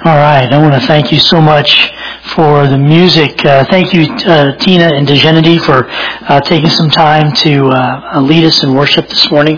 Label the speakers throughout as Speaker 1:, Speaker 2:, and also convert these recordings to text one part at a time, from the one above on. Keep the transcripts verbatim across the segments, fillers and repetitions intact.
Speaker 1: All right. I want to thank you so much for the music. Uh, thank you, uh, Tina and Degenity, for uh, taking some time to uh, lead us in worship this morning.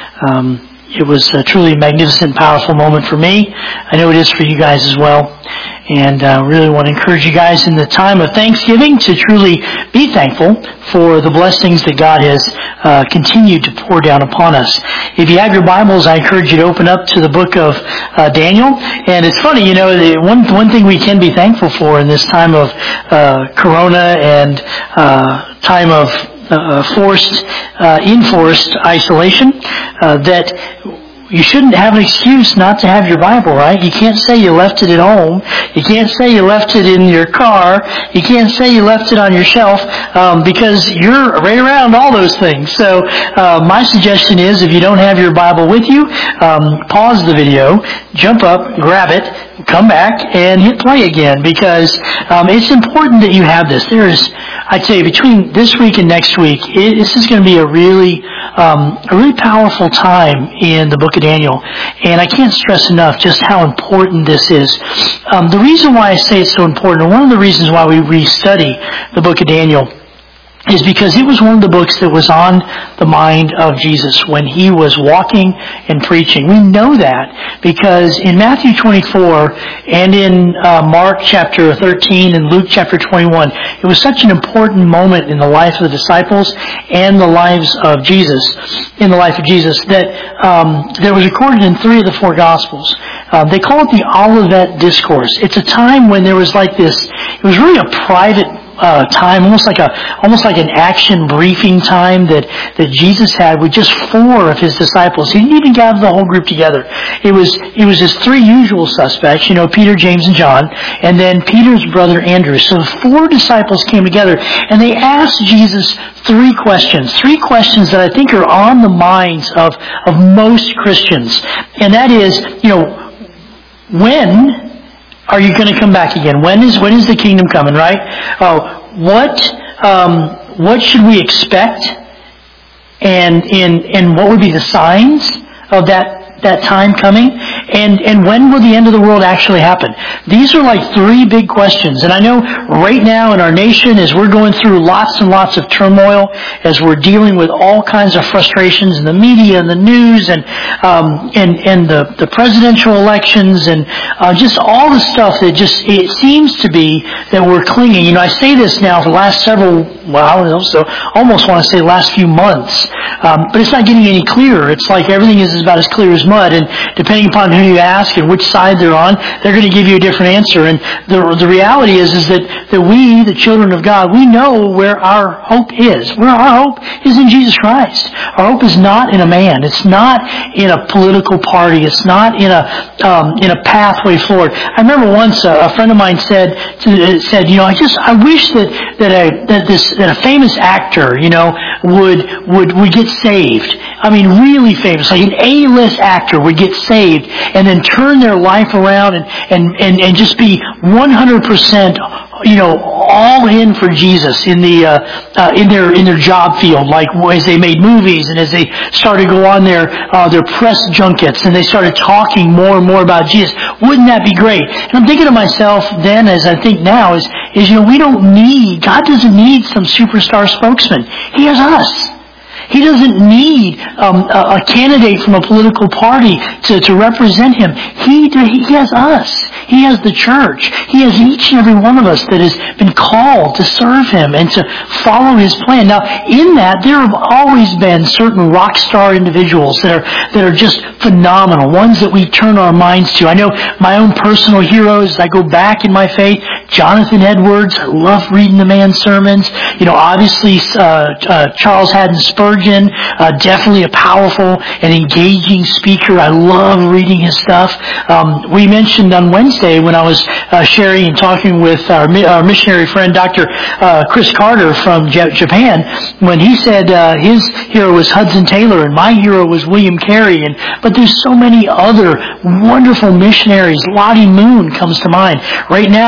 Speaker 1: Um, it was a truly magnificent, powerful moment for me. I know it is for you guys as well. And I uh, really want to encourage you guys in the time of Thanksgiving to truly be thankful for the blessings that God has uh, continued to pour down upon us. If you have your Bibles, I encourage you to open up to the book of uh, Daniel. And it's funny, you know, the one one thing we can be thankful for in this time of uh, Corona and uh, time of uh, forced, uh, enforced isolation, uh, that you shouldn't have an excuse not to have your Bible, right? You can't say you left it at home. You can't say you left it in your car. You can't say you left it on your shelf um, because you're right around all those things. So uh, my suggestion is if you don't have your Bible with you, um, pause the video, jump up, grab it, come back, and hit play again because um, it's important that you have this. There is, I'd say, between this week and next week, it, this is going to be a really, um, a really powerful time in the book of Daniel, and I can't stress enough just how important this is. Um, the reason why I say it's so important, one of the reasons why we restudy the book of Daniel, is because it was one of the books that was on the mind of Jesus when he was walking and preaching. We know that because in Matthew twenty-four and in uh, Mark chapter thirteen and Luke chapter twenty-one, it was such an important moment in the life of the disciples and the lives of Jesus, in the life of Jesus, that um, that was recorded in three of the four Gospels. Uh, they call it the Olivet Discourse. It's a time when there was like this, it was really a private Uh, time, almost like a, almost like an action briefing time that, that Jesus had with just four of his disciples. He didn't even gather the whole group together. It was, it was his three usual suspects, you know, Peter, James, and John, and then Peter's brother Andrew. So four disciples came together and they asked Jesus three questions, three questions that I think are on the minds of, of most Christians. And that is, you know, when are you going to come back again? When is when is the kingdom coming? Right? Uh, what um, what should we expect? And and and what would be the signs of that that time coming? And and when will the end of the world actually happen? These are like three big questions. And I know right now in our nation, as we're going through lots and lots of turmoil, as we're dealing with all kinds of frustrations in the media and the news and um, and and the, the presidential elections and uh, just all the stuff that just it seems to be that we're clinging. You know, I say this now for the last several, well, I don't know, so almost want to say the last few months, um, but it's not getting any clearer. It's like everything is about as clear as mud, and depending upon who you ask and which side they're on, they're going to give you a different answer. And the the reality is is that, that we, the children of God, we know where our hope is. Where our hope is in Jesus Christ. Our hope is not in a man. It's not in a political party. It's not in a um, in a pathway forward. I remember once a, a friend of mine said to, said, you know, I just I wish that that a that this that a famous actor, you know, would would would get saved. I mean, really famous, like an A-list actor would get saved and then turn their life around and, and, and, and just be one hundred percent, you know, all in for Jesus in the uh, uh, in their in their job field, like as they made movies and as they started to go on their uh, their press junkets and they started talking more and more about Jesus. Wouldn't that be great? And I'm thinking to myself then, as I think now, is is you know we don't need God doesn't need some superstar spokesman. He has us. He doesn't need um, a, a candidate from a political party to, to represent him. He, he has us. He has the church. He has each and every one of us that has been called to serve him and to follow his plan. Now, in that, there have always been certain rock star individuals that are that are just phenomenal, ones that we turn our minds to. I know my own personal heroes. I go back in my faith. Jonathan Edwards. I love reading the man's sermons. You know, obviously uh, uh, Charles Haddon Spurgeon, uh, definitely a powerful and engaging speaker. I love reading his stuff. Um, we mentioned on Wednesday when I was uh, sharing and talking with our, our missionary friend, Doctor Uh, Chris Carter from J- Japan, when he said uh, his hero was Hudson Taylor and my hero was William Carey. And but there's so many other wonderful missionaries. Lottie Moon comes to mind. Right now, we're getting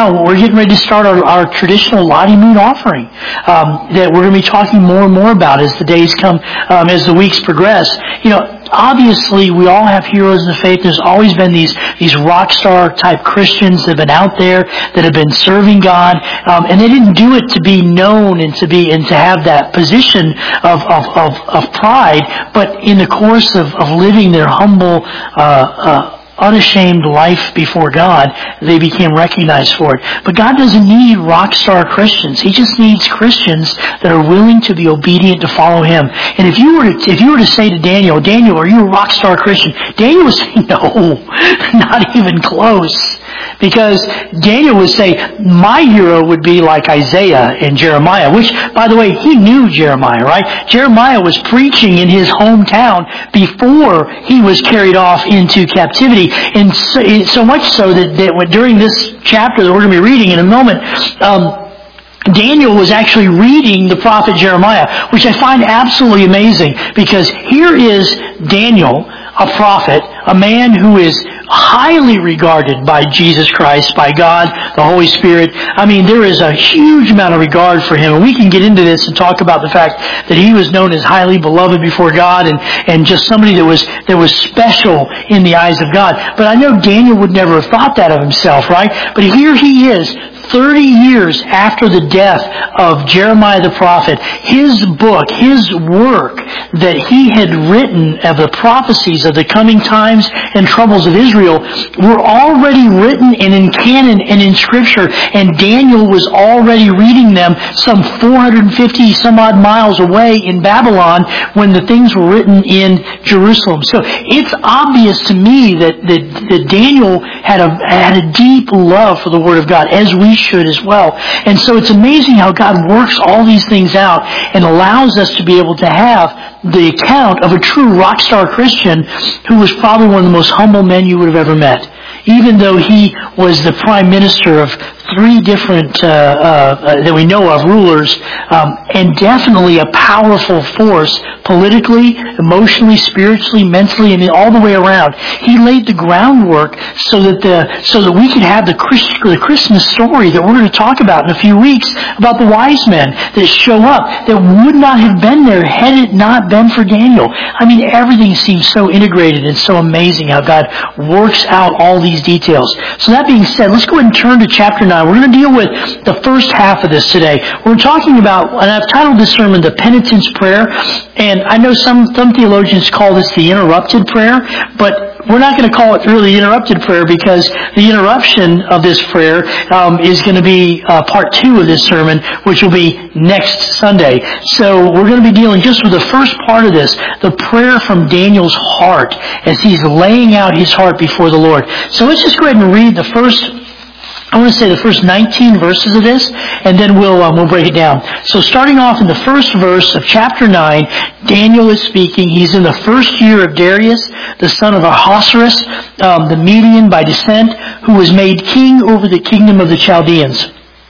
Speaker 1: getting ready to start our, our traditional Lottie Moon offering um, that we're going to be talking more and more about as the days come, um, as the weeks progress. You know, obviously, we all have heroes in the faith. There's always been these these rock star type Christians that have been out there that have been serving God, um, and they didn't do it to be known and to be and to have that position of of of, of pride, but in the course of, of living their humble, uh, uh, unashamed life before God, they became recognized for it. But God doesn't need rock star Christians. He just needs Christians that are willing to be obedient to follow Him. And if you were to, if you were to say to Daniel, Daniel, are you a rock star Christian? Daniel would say, no, not even close. Because Daniel would say, my hero would be like Isaiah and Jeremiah, which, by the way, he knew Jeremiah, right? Jeremiah was preaching in his hometown before he was carried off into captivity. And so, so much so that, that during this chapter that we're going to be reading in a moment, um, Daniel was actually reading the prophet Jeremiah, which I find absolutely amazing, because here is Daniel, a prophet, a man who is highly regarded by Jesus Christ, by God, the Holy Spirit. I mean, there is a huge amount of regard for him, and we can get into this and talk about the fact that he was known as highly beloved before God, and, and just somebody that was that was special in the eyes of God. But I know Daniel would never have thought that of himself, right? But here he is, thirty years after the death of Jeremiah the prophet. His book, his work that he had written of the prophecies of the coming times and troubles of Israel were already written and in canon and in Scripture, and Daniel was already reading them some four hundred fifty some odd miles away in Babylon when the things were written in Jerusalem. So it's obvious to me that, that, that Daniel had a, had a deep love for the Word of God, as we should as well. And so it's amazing how God works all these things out and allows us to be able to have the account of a true rock star Christian who was probably one of the most humble men you would have ever met. Even though he was the prime minister of three different, uh, uh, that we know of, rulers, um, and definitely a powerful force politically, emotionally, spiritually, mentally, and all the way around. He laid the groundwork so that the so that we could have the, Christ, the Christmas story that we're going to talk about in a few weeks about the wise men that show up that would not have been there had it not been for Daniel. I mean, everything seems so integrated and so amazing how God works out all these details. So that being said, let's go ahead and turn to chapter nine. We're going to deal with the first half of this today. We're talking about, and I've titled this sermon, The Penitent's Prayer. And I know some, some theologians call this the interrupted prayer, but we're not going to call it really interrupted prayer, because the interruption of this prayer um, is going to be uh, part two of this sermon, which will be next Sunday. So we're going to be dealing just with the first part of this, the prayer from Daniel's heart, as he's laying out his heart before the Lord. So let's just go ahead and read the first, I want to say the first nineteen verses of this, and then we'll um, we'll break it down. So starting off in the first verse of chapter nine, Daniel is speaking. He's in the first year of Darius, the son of Ahasuerus, um, the Median by descent, who was made king over the kingdom of the Chaldeans.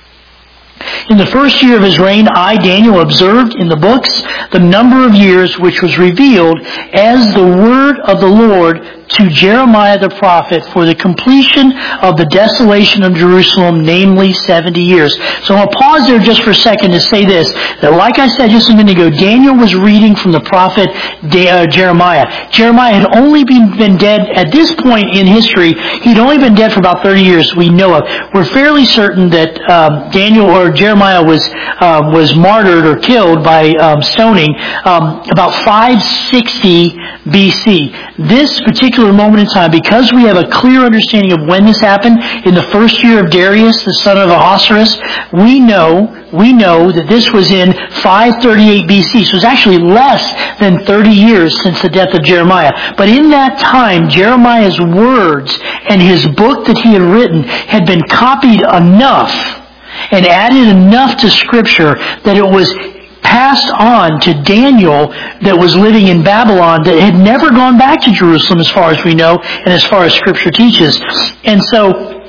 Speaker 1: In the first year of his reign, I, Daniel, observed in the books the number of years which was revealed as the word of the Lord to Jeremiah the prophet for the completion of the desolation of Jerusalem, namely seventy years. So I'll pause there just for a second to say this, that like I said just a minute ago, Daniel was reading from the prophet Jeremiah. Jeremiah had only been, been dead, at this point in history, he'd only been dead for about thirty years we know of. We're fairly certain that um, Daniel or Jeremiah was uh, was martyred or killed by um, stoning um, about five sixty B C. This particular moment in time, because we have a clear understanding of when this happened, in the first year of Darius, the son of Ahasuerus, we know we know that this was in five thirty-eight B C. So it's actually less than thirty years since the death of Jeremiah. But in that time, Jeremiah's words and his book that he had written had been copied enough and added enough to Scripture that it was passed on to Daniel that was living in Babylon that had never gone back to Jerusalem as far as we know and as far as Scripture teaches. And so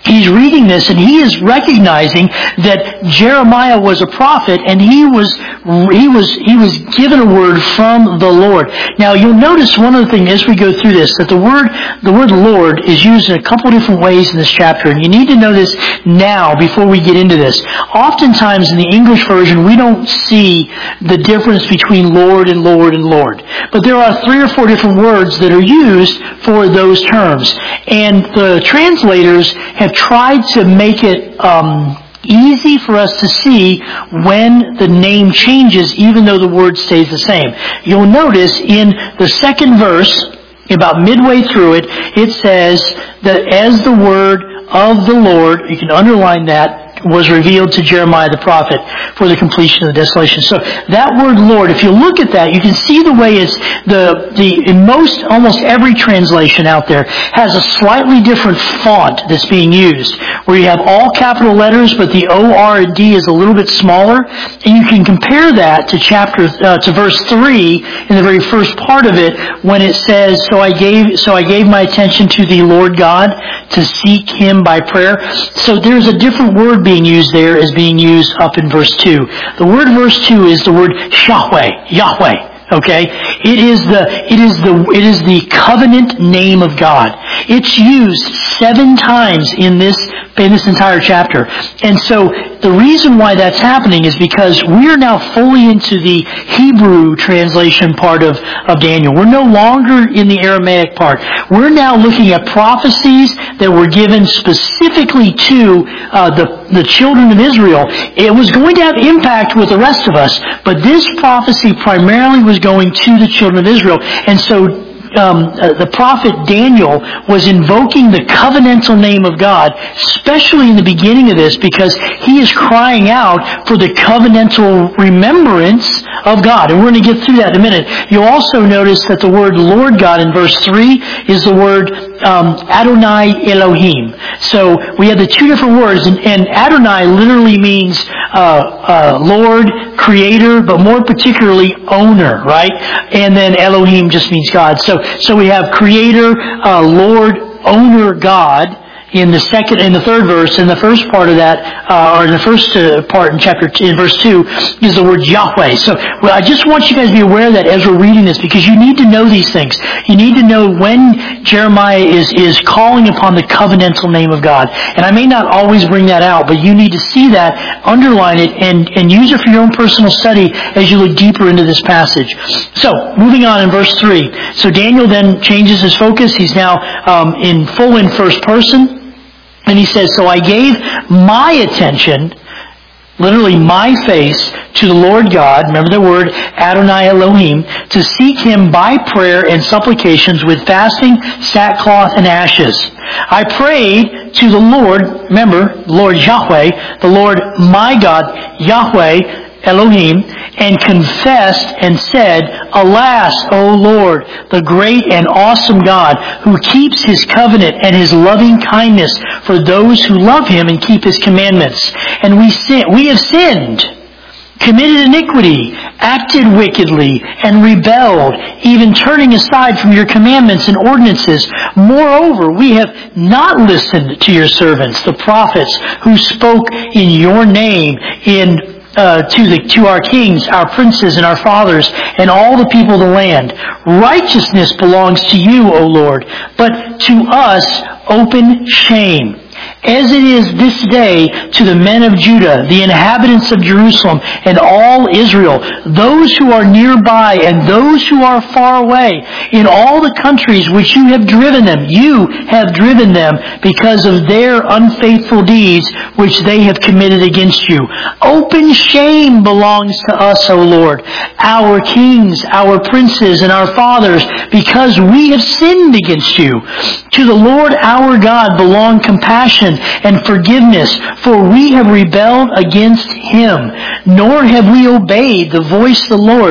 Speaker 1: he's reading this and he is recognizing that Jeremiah was a prophet and he was he was he was given a word from the Lord. Now you'll notice one other thing as we go through this, that the word the word Lord is used in a couple different ways in this chapter, and you need to know this now before we get into this. Oftentimes in the English version we don't see the difference between Lord and Lord and Lord. But there are three or four different words that are used for those terms. And the translators have tried to make it um, easy for us to see when the name changes, even though the word stays the same. You'll notice in the second verse, about midway through it, it says that as the word of the Lord, you can underline that, was revealed to Jeremiah the prophet for the completion of the desolation. So that word Lord, if you look at that, you can see the way it's the the in most almost every translation out there has a slightly different font that's being used, where you have all capital letters, but the O, R, and D is a little bit smaller. And you can compare that to chapter uh, to verse three in the very first part of it, when it says, "So I gave so I gave my attention to the Lord God to seek Him by prayer." So there's a different word being used there as being used up in verse two. The word verse two is the word Yahweh, Yahweh. Okay? It is the it is the it is the covenant name of God. It's used seven times in this in this entire chapter. And so the reason why that's happening is because we are now fully into the Hebrew translation part of, of Daniel. We're no longer in the Aramaic part. We're now looking at prophecies that were given specifically to uh, the, the children of Israel. It was going to have impact with the rest of us, but this prophecy primarily was going to the children of Israel. And so Um, uh, the prophet Daniel was invoking the covenantal name of God, especially in the beginning of this, because he is crying out for the covenantal remembrance of God. And we're going to get through that in a minute. You'll also notice that the word Lord God in verse three is the word um, Adonai Elohim. So we have the two different words, and, and Adonai literally means uh, uh, Lord, Creator, but more particularly owner, right? And then Elohim just means God. So So we have Creator, uh, Lord, Owner, God in the second, in the third verse. And the first part of that, uh, or in the first uh, part in chapter two, in verse two, is the word Yahweh. So well, I just want you guys to be aware of that as we're reading this, because you need to know these things. You need to know when Jeremiah is is calling upon the covenantal name of God. And I may not always bring that out, but you need to see that, underline it, and and use it for your own personal study as you look deeper into this passage. So moving on in verse three. So Daniel then changes his focus. He's now um, in full in first person. And he says, "So I gave my attention," literally my face, "to the Lord God," remember the word Adonai Elohim, "to seek Him by prayer and supplications with fasting, sackcloth, and ashes. I prayed to the Lord," remember, Lord Yahweh, "the Lord my God, Yahweh, Elohim, and confessed and said, Alas, O Lord, the great and awesome God, who keeps His covenant and His loving kindness for those who love Him and keep His commandments. And we sin, we have sinned, committed iniquity, acted wickedly, and rebelled, even turning aside from your commandments and ordinances. Moreover, we have not listened to your servants, the prophets, who spoke in your name in Uh, to the to our kings, our princes, and our fathers, and all the people of the land. Righteousness belongs to you, O Lord, but to us open shame, as it is this day to the men of Judah, the inhabitants of Jerusalem, and all Israel, those who are nearby and those who are far away, in all the countries which you have driven them. You have driven them because of their unfaithful deeds which they have committed against you. Open shame belongs to us, O Lord, our kings, our princes, and our fathers, because we have sinned against you. To the Lord our God belong compassion and forgiveness, for we have rebelled against Him, nor have we obeyed the voice of the Lord.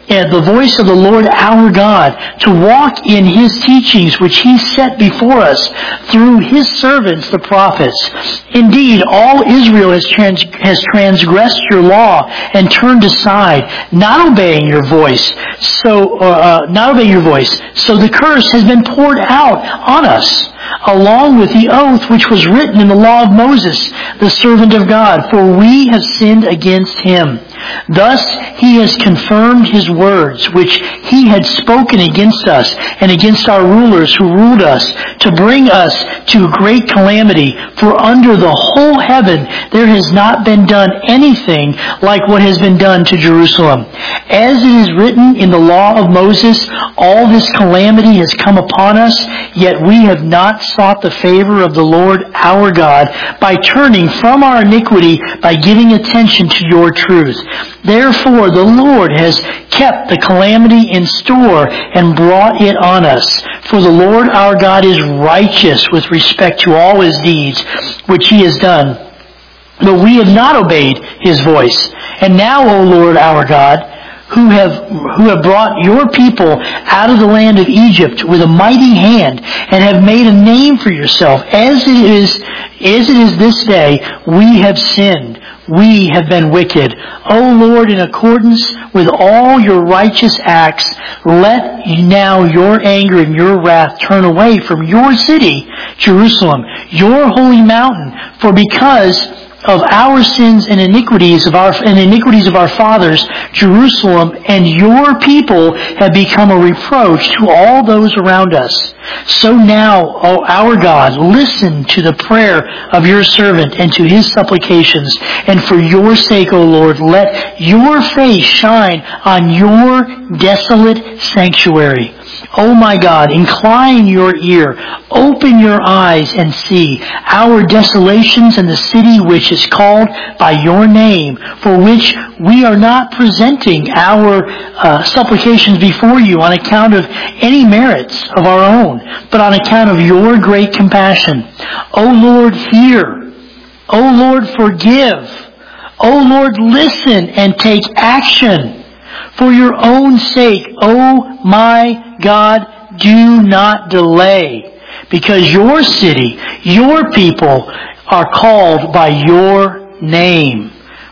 Speaker 1: uh, the voice of the Lord our God, to walk in His teachings which He set before us through His servants, the prophets. Indeed, all Israel has, trans- has transgressed your law and turned aside, not obeying your voice. So, uh, not obeying your voice. So the curse has been poured out on us, along with the oath which was written in the law of Moses, the servant of God, for we have sinned against Him. Thus He has confirmed His words, which He had spoken against us and against our rulers who ruled us, to bring us to great calamity. For under the whole heaven there has not been done anything like what has been done to Jerusalem. As it is written in the law of Moses, all this calamity has come upon us, yet we have not sought the favor of the Lord our God by turning from our iniquity, by giving attention to your truth. Therefore the Lord has kept the calamity in store and brought it on us. For the Lord our God is righteous with respect to all His deeds which He has done. But we have not obeyed His voice. And now, O Lord our God, who have who have brought your people out of the land of Egypt with a mighty hand, and have made a name for yourself, as it is as it is this day, we have sinned. We have been wicked. O Lord, in accordance with all your righteous acts, let now your anger and your wrath turn away from your city, Jerusalem, your holy mountain. For because of our sins and iniquities of our and iniquities of our fathers, Jerusalem and your people have become a reproach to all those around us. So now, O our God, listen to the prayer of your servant and to his supplications, and for your sake, O Lord, let your face shine on your desolate sanctuary. O my God, incline your ear, open your eyes and see our desolations and the city which is called by your name, for which we are not presenting our uh, supplications before you on account of any merits of our own, but on account of your great compassion. O Lord, hear. O Lord, forgive. O Lord, listen and take action. For your own sake, O my God, do not delay, because your city, your people are called by your name.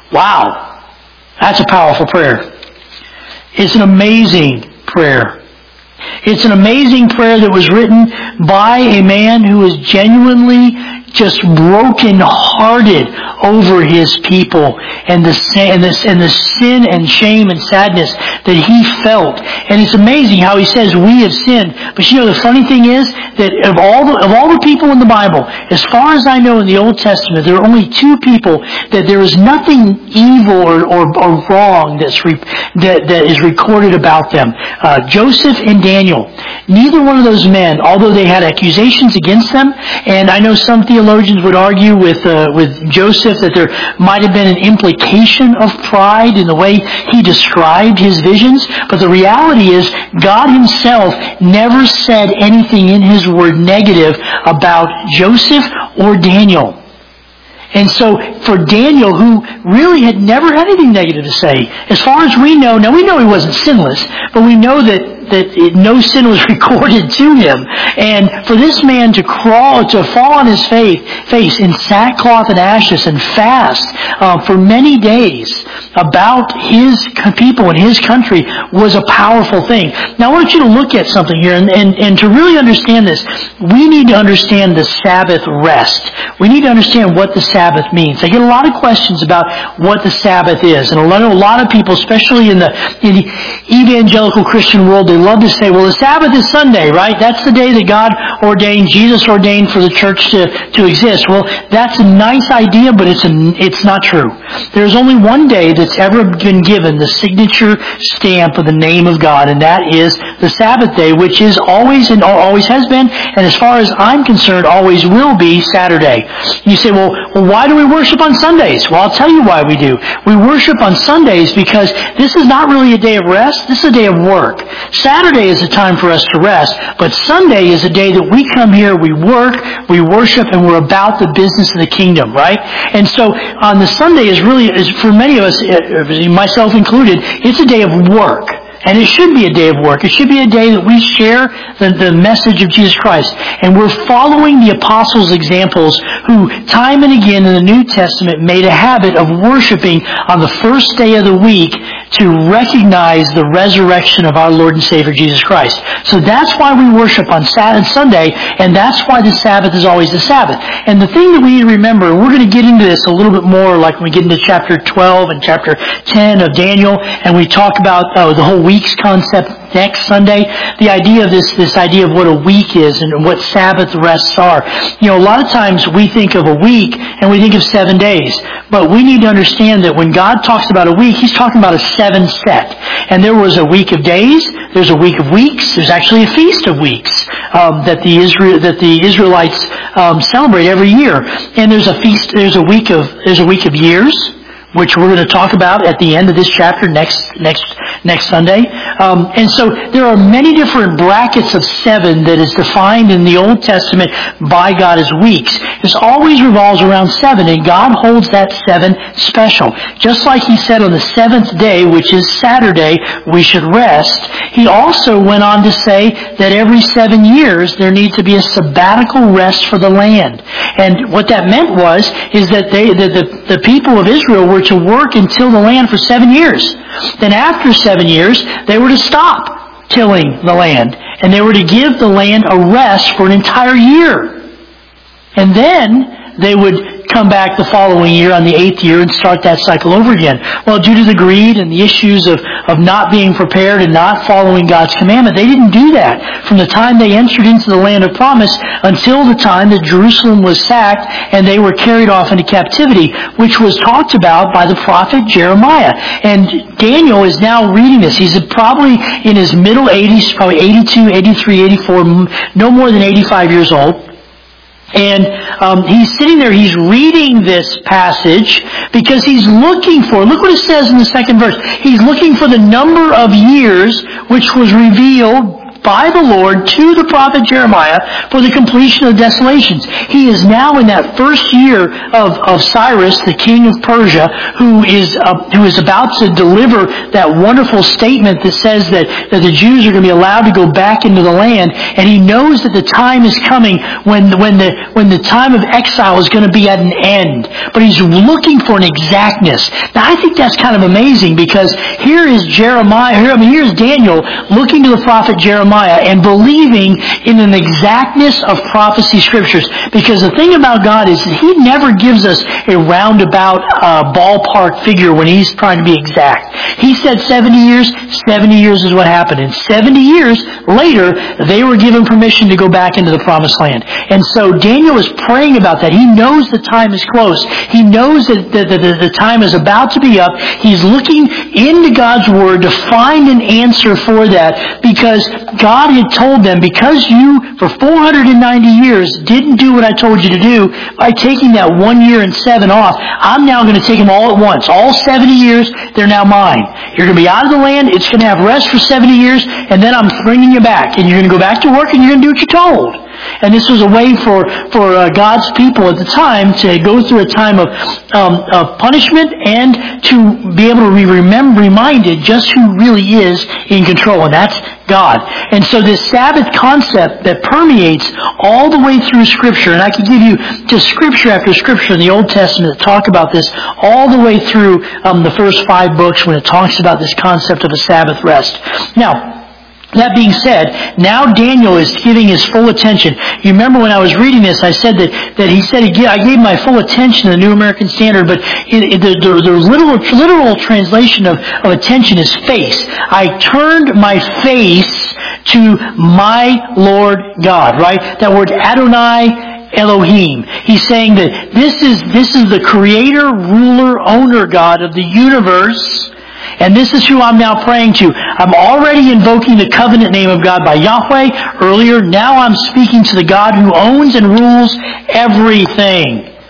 Speaker 1: Wow, that's a powerful prayer. It's an amazing prayer. It's an amazing prayer that was written by a man who was genuinely just broken-hearted over his people and the, and, the, and the sin and shame and sadness that he felt. And it's amazing how he says, we have sinned. But you know, the funny thing is that of all the, of all the people in the Bible, as far as I know in the Old Testament, there are only two people that there is nothing evil or, or, or wrong that's re, that, that is recorded about them. Uh, Joseph and Daniel. Neither one of those men, although they had accusations against them, and I know some theologians would argue with uh, with Joseph that there might have been an implication of pride in the way he described his visions, but the reality is God Himself never said anything in His Word negative about Joseph or Daniel. And so for Daniel, who really had never had anything negative to say, as far as we know, now we know he wasn't sinless, but we know that that it, no sin was recorded to him. And for this man to crawl, to fall on his face, face in sackcloth and ashes and fast uh, for many days about his people and his country was a powerful thing. Now I want you to look at something here, and, and, and to really understand this, we need to understand the Sabbath rest. We need to understand what the Sabbath means. I get a lot of questions about what the Sabbath is, and I know a lot of people, especially in the, in the evangelical Christian world, they love to say, well, the Sabbath is Sunday, right? That's the day that God ordained, Jesus ordained for the church to, to exist. Well, that's a nice idea, but it's a, it's not true. There's only one day that's ever been given the signature stamp of the name of God, and that is the Sabbath day, which is always and always has been, and as far as I'm concerned, always will be Saturday. You say, well, well, why do we worship on Sundays? Well, I'll tell you why we do. We worship on Sundays because this is not really a day of rest. This is a day of work. Saturday is a time for us to rest, but Sunday is a day that we come here, we work, we worship, and we're about the business of the kingdom, right? And so on the Sunday is really, is for many of us, myself included, it's a day of work. And it should be a day of work. It should be a day that we share the, the message of Jesus Christ. And we're following the apostles' examples who, time and again in the New Testament, made a habit of worshiping on the first day of the week to recognize the resurrection of our Lord and Savior Jesus Christ. So that's why we worship on Saturday and Sunday, and that's why the Sabbath is always the Sabbath. And the thing that we need to remember, and we're going to get into this a little bit more like when we get into chapter twelve and chapter ten of Daniel, and we talk about uh, the whole week's concept next Sunday, the idea of this, this idea of what a week is and what Sabbath rests are. You know, a lot of times we think of a week and we think of seven days. But we need to understand that when God talks about a week, He's talking about a seven set. And there was a week of days, there's a week of weeks, there's actually a feast of weeks um, that the Israel that the Israelites um, celebrate every year. And there's a feast, there's a week of there's a week of years, which we're going to talk about at the end of this chapter next next next Sunday. Um, and so there are many different brackets of seven that is defined in the Old Testament by God as weeks. This always revolves around seven, and God holds that seven special. Just like He said on the seventh day, which is Saturday, we should rest, He also went on to say that every seven years there needs to be a sabbatical rest for the land. And what that meant was, is that they, the, the, the people of Israel were to work and till the land for seven years. Then after seven years, they were to stop tilling the land. And they were to give the land a rest for an entire year. And then they would come back the following year on the eighth year and start that cycle over again. Well, due to the greed and the issues of, of not being prepared and not following God's commandment, they didn't do that from the time they entered into the land of promise until the time that Jerusalem was sacked and they were carried off into captivity, which was talked about by the prophet Jeremiah. And Daniel is now reading this. He's probably in his middle eighties, probably eighty-two, eighty-three, eighty-four, no more than eighty-five years old. And um, he's sitting there, he's reading this passage because he's looking for, look what it says in the second verse, he's looking for the number of years which was revealed by the Lord to the prophet Jeremiah for the completion of desolations. He is now in that first year of, of Cyrus, the king of Persia, who is uh, who is about to deliver that wonderful statement that says that, that the Jews are going to be allowed to go back into the land, and he knows that the time is coming when when the when the time of exile is going to be at an end. But he's looking for an exactness. Now I think that's kind of amazing because here is Jeremiah, here, I mean here's Daniel looking to the prophet Jeremiah and believing in an exactness of prophecy scriptures. Because the thing about God is that He never gives us a roundabout uh, ballpark figure when He's trying to be exact. He said seventy years, seventy years is what happened. And seventy years later, they were given permission to go back into the promised land. And so Daniel is praying about that. He knows the time is close. He knows that the, the, the time is about to be up. He's looking into God's Word to find an answer for that because God had told them, because you, for four hundred ninety years, didn't do what I told you to do, by taking that one year and seven off, I'm now going to take them all at once. All seventy years, they're now mine. You're going to be out of the land, it's going to have rest for seventy years, and then I'm bringing you back. And you're going to go back to work, and you're going to do what you're told. And this was a way for, for uh, God's people at the time to go through a time of, um, of punishment and to be able to be remember, reminded just who really is in control, and that's God. And so this Sabbath concept that permeates all the way through Scripture, and I could give you just Scripture after Scripture in the Old Testament that talk about this all the way through um, the first five books when it talks about this concept of a Sabbath rest. Now, that being said, now Daniel is giving his full attention. You remember when I was reading this, I said that, that he said, I gave my full attention to the New American Standard, but in, in the, the, the literal, literal translation of, of attention is face. I turned my face to my Lord God, right? That word Adonai Elohim. He's saying that this is, this is the creator, ruler, owner God of the universe. And this is who I'm now praying to. I'm already invoking the covenant name of God by Yahweh earlier. Now I'm speaking to the God who owns and rules everything.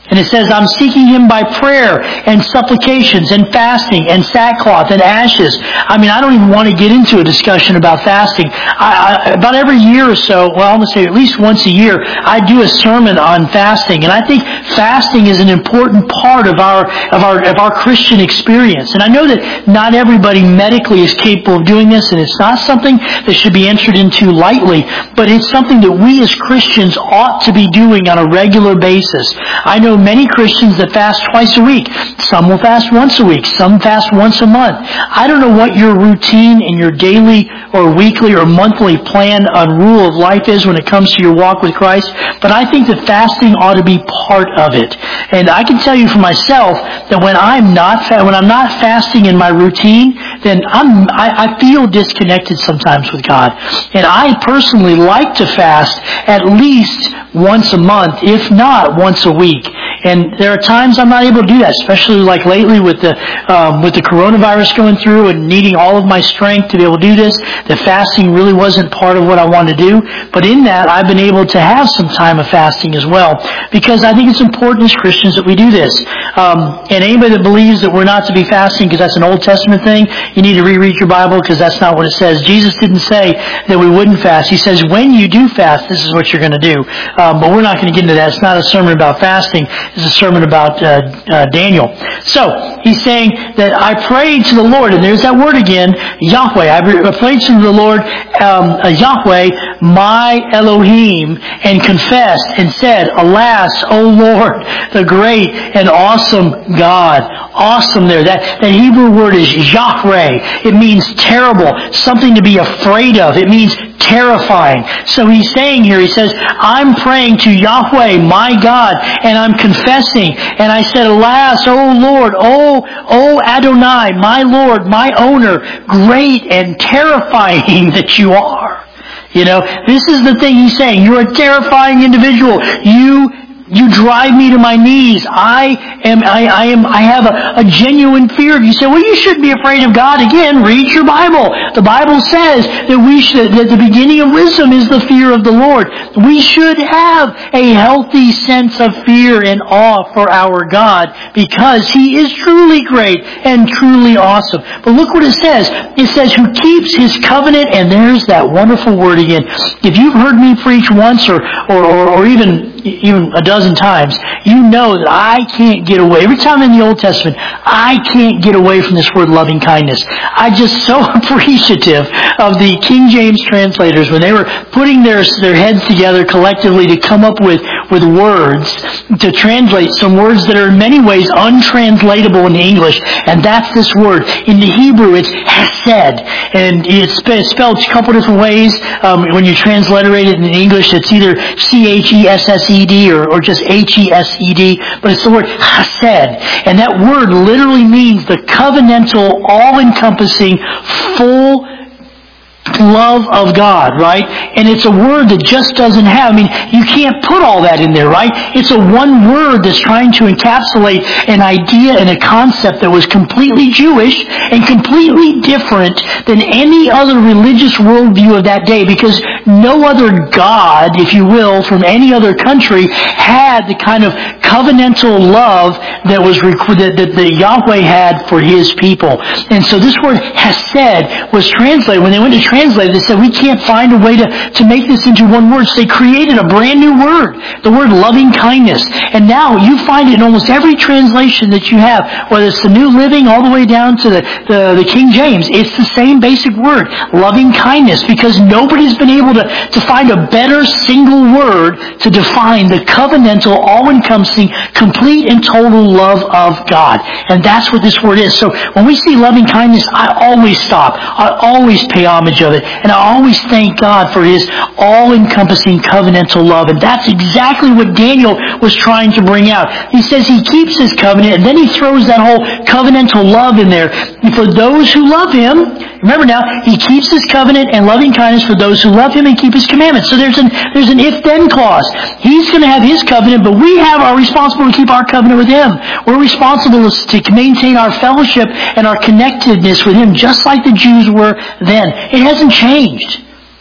Speaker 1: And it says, I'm seeking Him by prayer and supplications and fasting and sackcloth and ashes. I mean, I don't even want to get into a discussion about fasting. I, I, about every year or so, well, I'm going to say at least once a year, I do a sermon on fasting. And I think fasting is an important part of our, of our, of our Christian experience. And I know that not everybody medically is capable of doing this, and it's not something that should be entered into lightly, but it's something that we as Christians ought to be doing on a regular basis. I know many Christians that fast twice a week. Some will fast once a week. Some fast once a month. I don't know what your routine and your daily or weekly or monthly plan on rule of life is when it comes to your walk with Christ, but I think that fasting ought to be part of it. And I can tell you for myself that when I'm not fa- when I'm not fasting in my routine, then I'm I, I feel disconnected sometimes with God. And I personally like to fast at least once a month, if not once a week. And there are times I'm not able to do that, especially like lately with the um, with the coronavirus going through and needing all of my strength to be able to do this. The fasting really wasn't part of what I wanted to do. But in that, I've been able to have some time of fasting as well, because I think it's important as Christians that we do this. Um, and anybody that believes that we're not to be fasting because that's an Old Testament thing, you need to reread your Bible, because that's not what it says. Jesus didn't say that we wouldn't fast. He says when you do fast, this is what you're going to do. Um, but we're not going to get into that. It's not a sermon about fasting. It's a sermon about uh, uh, Daniel. So, he's saying that I prayed to the Lord, and there's that word again, Yahweh. I prayed to the Lord, um, uh, Yahweh, my Elohim, and confessed and said, alas, O Lord, the great and awesome God. Awesome there. That, that Hebrew word is Yahweh. It means terrible, something to be afraid of. It means terrifying. So he's saying here, he says, I'm praying to Yahweh, my God, and I'm confessing. And I said, alas, O Lord, O, O Adonai, my Lord, my owner, great and terrifying that you are. You know, this is the thing he's saying. You're a terrifying individual. You You drive me to my knees. I am, I, I am, I have a, a genuine fear of you. You say, well, you shouldn't be afraid of God. Again, read your Bible. The Bible says that we should, that the beginning of wisdom is the fear of the Lord. We should have a healthy sense of fear and awe for our God, because He is truly great and truly awesome. But look what it says. It says, who keeps His covenant, and there's that wonderful word again. If you've heard me preach once or, or, or, or even even a dozen times, you know that I can't get away. Every time in the Old Testament, I can't get away from this word loving kindness. I'm just so appreciative of the King James translators when they were putting their their heads together collectively to come up with, with words, to translate some words that are in many ways untranslatable in English. And that's this word. In the Hebrew, it's hesed. And it's spelled a couple different ways. Um, when you transliterate it in English, it's either C H E S S E D or, or just H E S E D, but it's the word chesed. And that word literally means the covenantal, all-encompassing, full love of God, right? And it's a word that just doesn't have, I mean, you can't put all that in there, right? It's a one word that's trying to encapsulate an idea and a concept that was completely Jewish and completely different than any other religious worldview of that day, because no other God, if you will, from any other country had the kind of covenantal love that was that, that, that Yahweh had for His people. And so this word hesed was translated. When they went to translate it, they said, we can't find a way to, to make this into one word. So they created a brand new word, the word loving kindness. And now you find it in almost every translation that you have, whether it's the New Living all the way down to the, the, the King James. It's the same basic word, loving kindness, because nobody's been able to, to find a better single word to define the covenantal, all-encompassing, complete and total love of God. And that's what this word is. So when we see loving kindness, I always stop. I always pay homage of it. And I always thank God for His all-encompassing covenantal love. And that's exactly what Daniel was trying to bring out. He says He keeps His covenant, and then he throws that whole covenantal love in there. And for those who love Him, remember now, He keeps His covenant and loving kindness for those who love Him and keep His commandments. So there's an, there's an if-then clause. He's going to have His covenant, but we have are responsible to keep our covenant with Him. We're responsible to maintain our fellowship and our connectedness with Him, just like the Jews were then. It hasn't changed.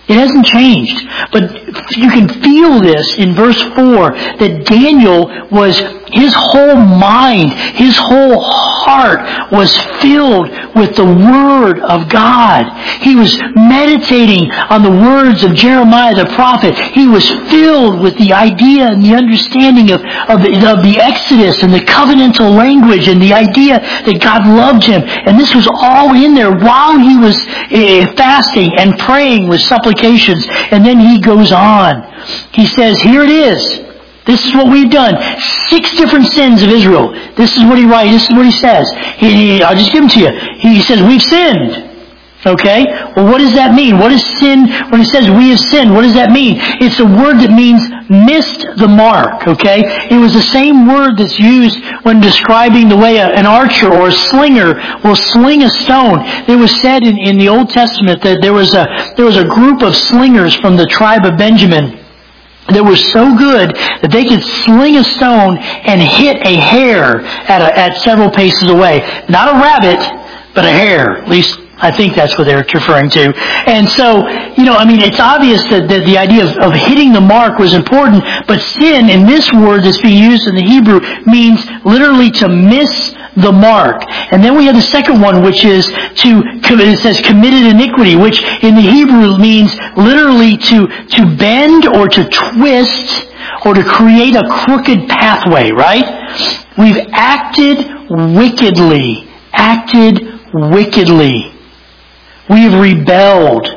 Speaker 1: It hasn't changed. But you can feel this in verse four, that Daniel was, his whole mind, his whole heart was filled with the Word of God. He was meditating on the words of Jeremiah the prophet. He was filled with the idea and the understanding of, of, the, of the Exodus and the covenantal language and the idea that God loved him. And this was all in there while he was uh, fasting and praying with supplications. And then he goes on. He says, here it is. This is what we've done. Six different sins of Israel. This is what he writes. This is what he says. He, he, I'll just give them to you. He says, we've sinned. Okay? Well, what does that mean? What is sin? When he says we have sinned, what does that mean? It's a word that means missed the mark. Okay? It was the same word that's used when describing the way an archer or a slinger will sling a stone. It was said in, in the Old Testament that there was a there was a group of slingers from the tribe of Benjamin that were so good that they could sling a stone and hit a hare at a, at several paces away. Not a rabbit, but a hare. At least I think that's what they're referring to. And so, you know, I mean, it's obvious that, that the idea of, of hitting the mark was important, but sin in this word that's being used in the Hebrew means literally to miss the mark. And then we have the second one, which is to, it says committed iniquity, which in the Hebrew means literally to, to bend or to twist or to create a crooked pathway, right? We've acted wickedly, acted wickedly. We have rebelled.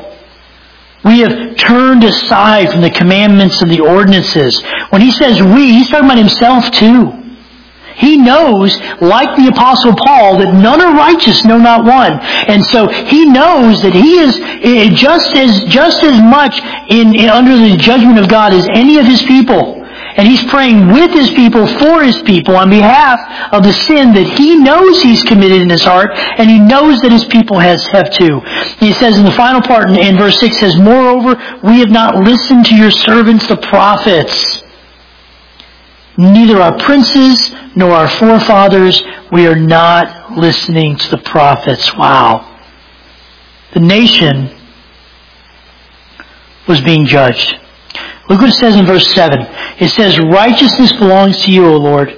Speaker 1: We have turned aside from the commandments and the ordinances. When he says we, he's talking about himself too. He knows, like the Apostle Paul, that none are righteous, no, not one. And so he knows that he is just as just as much in, in under the judgment of God as any of his people. And he's praying with his people, for his people, on behalf of the sin that he knows he's committed in his heart, and he knows that his people has have too. He says in the final part in, in verse six, says, moreover, we have not listened to your servants the prophets. Neither our princes nor our forefathers, we are not listening to the prophets. Wow. The nation was being judged. Look what it says in verse seven. It says, righteousness belongs to you, O Lord.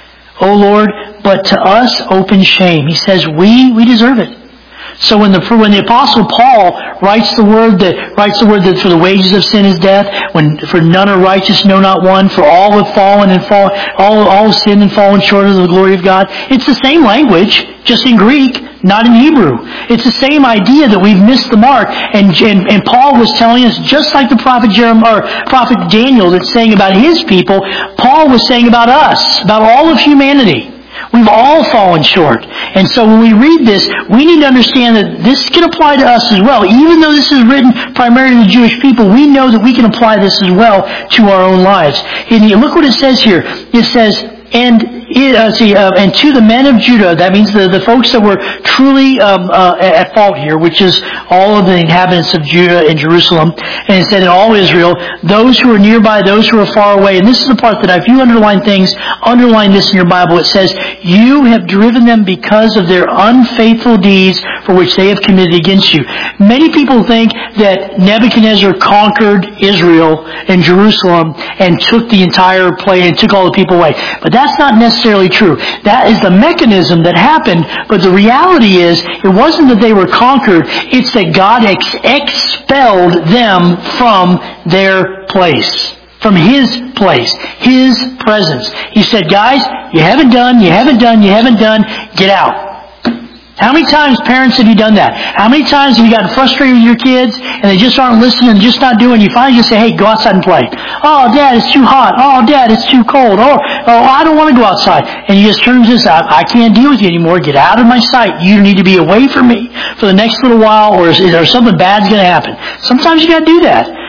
Speaker 1: O Lord, but to us open shame. He says, we, we deserve it. So when the when the Apostle Paul writes the word that writes the word that for the wages of sin is death, when for none are righteous, no, not one, for all have fallen and fall, all all have sinned and fallen short of the glory of God. It's the same language, just in Greek, not in Hebrew. It's the same idea that we've missed the mark. And and, and Paul was telling us, just like the prophet Jeremiah, or prophet Daniel, that's saying about his people, Paul was saying about us, about all of humanity. We've all fallen short. And so when we read this, we need to understand that this can apply to us as well. Even though this is written primarily to the Jewish people, we know that we can apply this as well to our own lives. And look what it says here. It says, and uh, see, uh, and to the men of Judah, that means the, the folks that were truly um, uh, at fault here, which is all of the inhabitants of Judah and Jerusalem, and it said in all Israel, those who are nearby, those who are far away. And this is the part that if you underline things, underline this in your Bible. It says, you have driven them because of their unfaithful deeds for which they have committed against you. Many people think that Nebuchadnezzar conquered Israel and Jerusalem and took the entire place and took all the people away. But that's not necessarily true. That is the mechanism that happened, but the reality is it wasn't that they were conquered, it's that God ex- expelled them from their place. From His place, His presence. He said, guys, you haven't done, you haven't done, you haven't done, get out. How many times, parents, have you done that? How many times have you gotten frustrated with your kids and they just aren't listening, just not doing? You finally just say, hey, go outside and play. Oh, Dad, it's too hot. Oh, Dad, it's too cold. Oh, oh, I don't want to go outside. And you just turn to this, I, I can't deal with you anymore. Get out of my sight. You need to be away from me for the next little while, or, or something bad's going to happen. Sometimes you got to do that.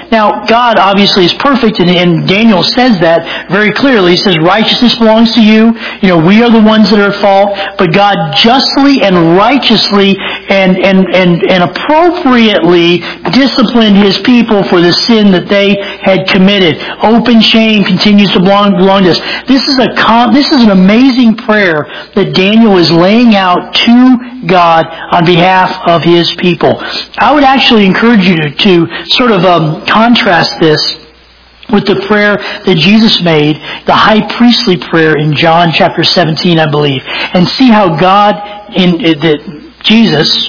Speaker 1: Now, God obviously is perfect, and, and Daniel says that very clearly. He says, righteousness belongs to you. You know, we are the ones that are at fault. But God justly and righteously and, and, and, and appropriately disciplined His people for the sin that they had committed. Open shame continues to belong, belong to us. This is a this is an amazing prayer that Daniel is laying out to God on behalf of His people. I would actually encourage you to, to sort of um, contrast this with the prayer that Jesus made, the high priestly prayer in John chapter seventeen, I believe, and see how God, in that Jesus,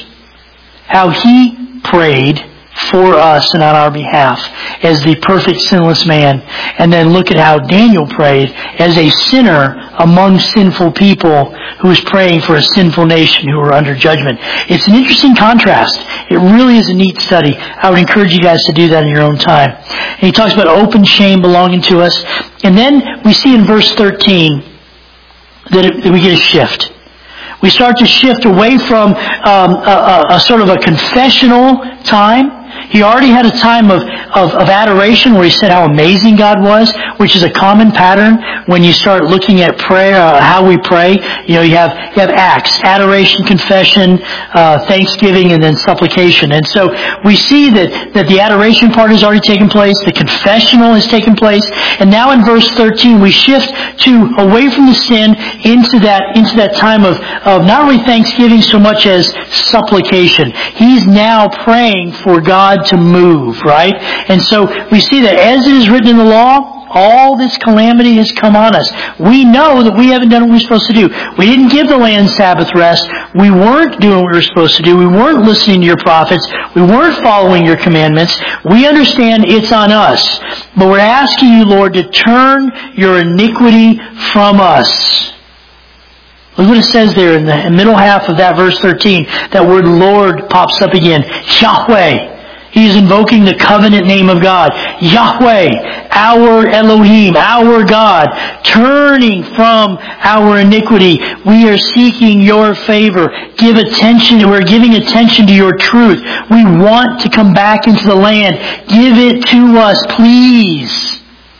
Speaker 1: how He prayed for us and on our behalf as the perfect sinless man. And then look at how Daniel prayed as a sinner among sinful people who was praying for a sinful nation who were under judgment. It's an interesting contrast. It really is a neat study. I would encourage you guys to do that in your own time. And he talks about open shame belonging to us. And then we see in verse thirteen that, it, that we get a shift. We start to shift away from um, a, a, a sort of a confessional time. He already had a time of, of, of adoration where he said how amazing God was, which is a common pattern when you start looking at prayer, uh, how we pray. You know, you have you have acts, adoration, confession, uh, thanksgiving, and then supplication. And so we see that, that the adoration part has already taken place, the confessional has taken place, and now in verse thirteen we shift to away from the sin into that into that time of, of not really thanksgiving so much as supplication. He's now praying for God to move, right? And so we see that as it is written in the law, all this calamity has come on us. We know that we haven't done what we're supposed to do. We didn't give the land Sabbath rest. We weren't doing what we were supposed to do. We weren't listening to your prophets. We weren't following your commandments. We understand it's on us. But we're asking you, Lord, to turn your iniquity from us. Look what it says there in the middle half of that verse thirteen. That word Lord pops up again. Yahweh. He's invoking the covenant name of God. Yahweh, our Elohim, our God, turning from our iniquity. We are seeking your favor. Give attention. We're giving attention to your truth. We want to come back into the land. Give it to us, please.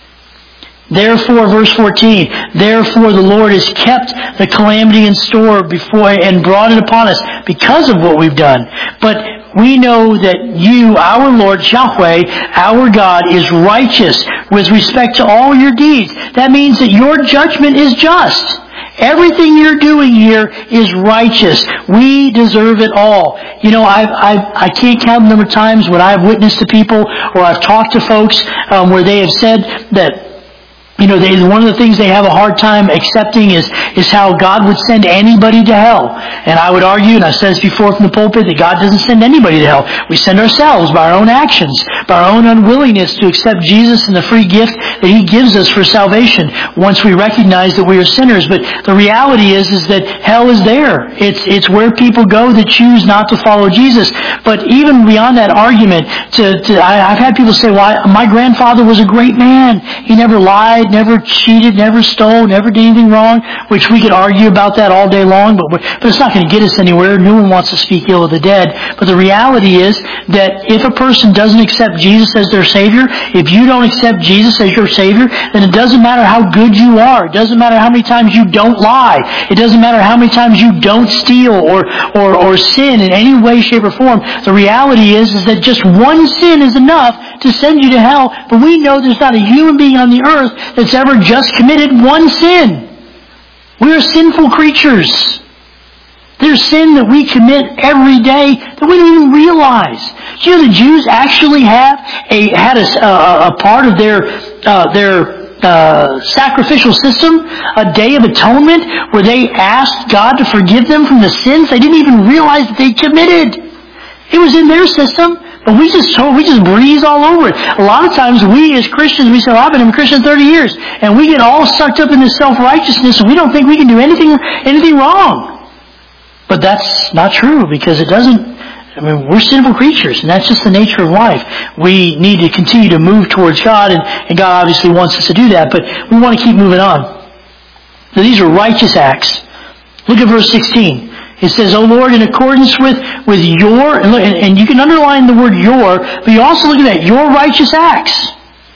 Speaker 1: Therefore, verse fourteen, therefore the Lord has kept the calamity in store before and brought it upon us because of what we've done. But we know that you, our Lord, Yahweh, our God, is righteous with respect to all your deeds. That means that your judgment is just. Everything you're doing here is righteous. We deserve it all. You know, I've, I've, I can't count the number of times when I've witnessed to people or I've talked to folks um, where they have said that, you know, they, one of the things they have a hard time accepting is, is how God would send anybody to hell. And I would argue, and I've said this before from the pulpit, that God doesn't send anybody to hell. We send ourselves by our own actions, by our own unwillingness to accept Jesus and the free gift that He gives us for salvation once we recognize that we are sinners. But the reality is, is that hell is there. It's, it's where people go that choose not to follow Jesus. But even beyond that argument, to, to I, I've had people say, well, I, my grandfather was a great man. He never lied, never cheated, never stole, never did anything wrong, which we could argue about that all day long, but, but it's not going to get us anywhere. No one wants to speak ill of the dead. But the reality is that if a person doesn't accept Jesus as their Savior, if you don't accept Jesus as your Savior, then it doesn't matter how good you are. It doesn't matter how many times you don't lie. It doesn't matter how many times you don't steal or, or, or sin in any way, shape, or form. The reality is, is that just one sin is enough to send you to hell, but we know there's not a human being on the earth that's ever just committed one sin. We are sinful creatures. There's sin that we commit every day that we don't even realize. Do you know the Jews actually have a had a, a, a part of their uh, their uh, sacrificial system, a Day of Atonement, where they asked God to forgive them from the sins they didn't even realize that they committed. It was in their system. But we just we just breeze all over it. A lot of times we as Christians, we say, well, I've been a Christian thirty years. And we get all sucked up in this self-righteousness and we don't think we can do anything anything wrong. But that's not true because it doesn't, I mean, we're sinful creatures and that's just the nature of life. We need to continue to move towards God and, and God obviously wants us to do that, but we want to keep moving on. So these are righteous acts. Look at verse sixteen. It says, "O Lord, in accordance with, with your," and, look, and, and you can underline the word "your," but you also look at that, "your righteous acts.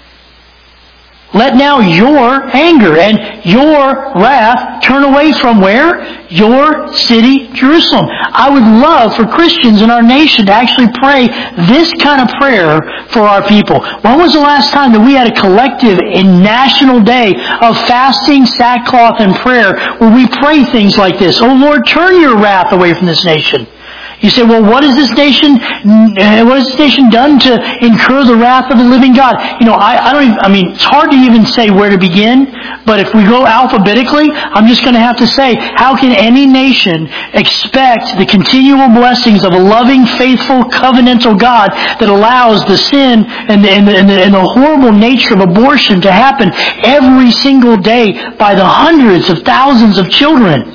Speaker 1: Let now your anger and your wrath turn away from" where? Your city, Jerusalem. I would love for Christians in our nation to actually pray this kind of prayer for our people. When was the last time that we had a collective and national day of fasting, sackcloth, and prayer where we pray things like this? "Oh Lord, turn your wrath away from this nation." You say, well, what has this nation, what has this nation done to incur the wrath of the living God? You know, I, I don't even, I mean, it's hard to even say where to begin, but if we go alphabetically, I'm just going to have to say, how can any nation expect the continual blessings of a loving, faithful, covenantal God that allows the sin and the, and the, and the, and the horrible nature of abortion to happen every single day by the hundreds of thousands of children?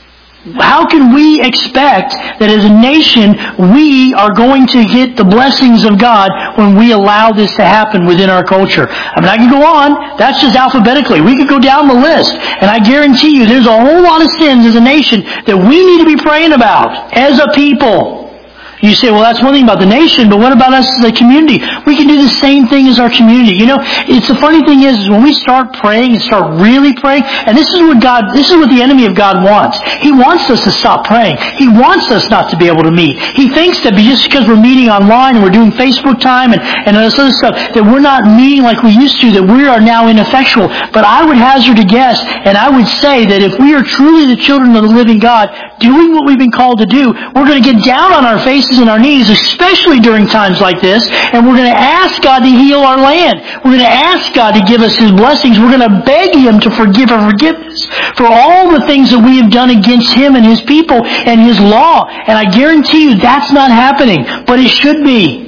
Speaker 1: How can we expect that as a nation we are going to get the blessings of God when we allow this to happen within our culture? I mean, I can go on. That's just alphabetically. We could go down the list. And I guarantee you there's a whole lot of sins as a nation that we need to be praying about as a people. You say, well, that's one thing about the nation, but what about us as a community? We can do the same thing as our community. You know, it's the funny thing is, is when we start praying and start really praying, and this is what God, this is what the enemy of God wants. He wants us to stop praying. He wants us not to be able to meet. He thinks that just because we're meeting online and we're doing Facebook time and, and all this other stuff, that we're not meeting like we used to, that we are now ineffectual. But I would hazard a guess, and I would say that if we are truly the children of the living God, doing what we've been called to do, we're going to get down on our faces and our knees, especially during times like this, and we're going to ask God to heal our land. We're going to ask God to give us His blessings. We're going to beg Him to forgive our forgiveness for all the things that we have done against Him and His people and His law. And I guarantee you that's not happening, but it should be.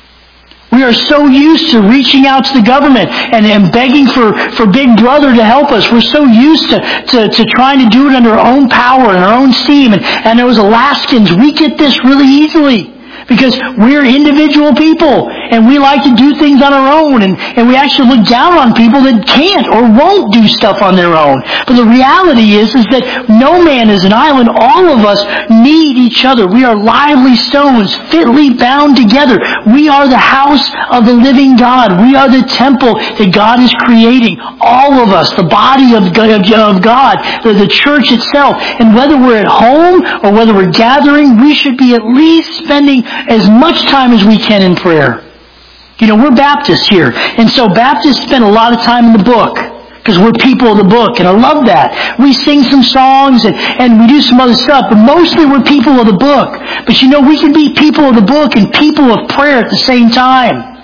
Speaker 1: We are so used to reaching out to the government and, and begging for, for Big Brother to help us. We're so used to, to, to trying to do it under our own power and our own steam. And, and those Alaskans, we get this really easily because we're individual people and we like to do things on our own, and, and we actually look down on people that can't or won't do stuff on their own. But the reality is, is that no man is an island. All of us need each other. We are lively stones, fitly bound together. We are the house of the living God. We are the temple that God is creating. All of us, the body of God, of God the, the church itself. And whether we're at home or whether we're gathering, we should be at least spending as much time as we can in prayer. You know, we're Baptists here, and so Baptists spend a lot of time in the book because we're people of the book, and I love that. We sing some songs and, and we do some other stuff, but mostly we're people of the book. But you know, we can be people of the book and people of prayer at the same time.